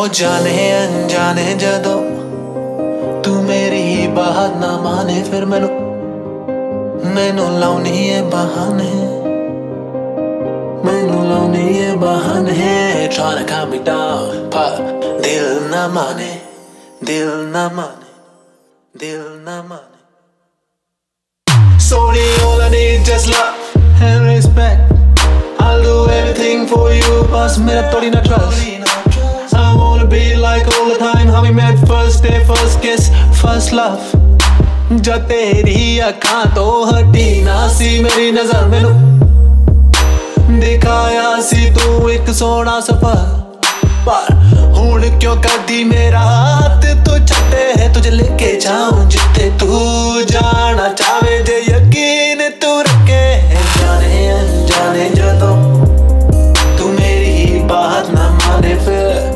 ओ जाने अनजाने जदों तू मेरी ही बात ना माने, फिर मैनू लाउनी है बहाने, मैनू लाउनी है बहाने। Trying to calm me down, पर दिल ना माने, दिल ना माने, दिल ना माने। Sorry, all I need just love and respect. I'll do everything for you, बस मेरा थोड़ी ना trust. I wanna be like all the time how we met, first day, first kiss, first love. जद तेरी अखां तो हटी ना सी मेरी नजर, मैनू दिखाया सी तू एक सोहना सफर, पर हुण क्यों करदी मेरा हाथ तू छड्डे है, तुझे लेके जाऊं जिथे तू जाना चाहे, जे यकीन तू रखे। जाने अनजाने जदों तू मेरी ही बात ना माने, फिर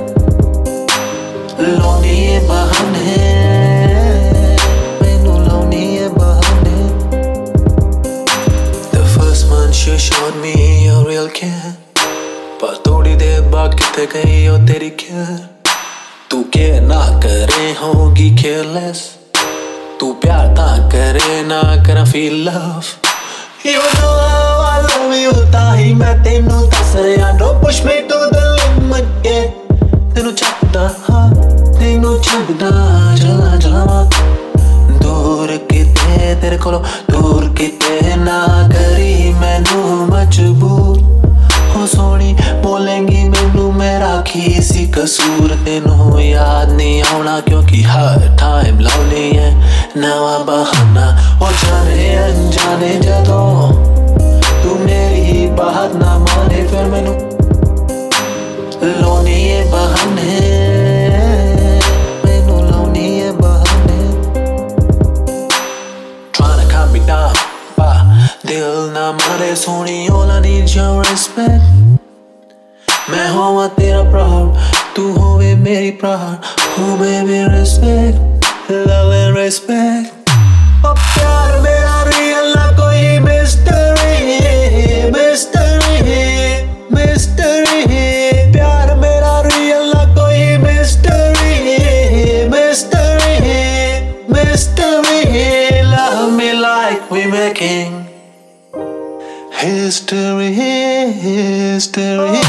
लाउनी है बहाने, मैनू लाउनी है बहाने। The first month you showed me your real care, पर थोड़ी देर बाद किथे गई हो तेरी care। तू केयर ना करे होगी careless, तू प्यार ना करे ना करा feel love। You know how I love you, ताही मैं तेनू दस रहा, don't push me to the limit, yeah। तेनू छड्डदा हाँ, तेनू छड्डदा चला जावां दूर किते तेरे कोलों, दूर किते ना करी मैनू मजबूर। हो सोनी बोलेंगी मैनू मेरा की सी कसूर, तेनू याद नहीं आउणा क्योंकि हर टाइम लाउनी है नवा बहाना। ओ जाने अनजाने जदों तू मेरी ही बात ना माने, फिर मैनू लाउनी है बहाने, मैनू लाउनी है बहाने। Trying to calm me down, पर दिल ना मारे Soni, all I need your respect। मैं होवा तेरा proud, तू होवे मेरी proud, oh baby respect, love and respect। ओ प्यार मेरा real ना कोई mystery, mystery, mystery। प्यार मेरा real ना कोई mystery, mystery, mystery। Love me like we making history, history।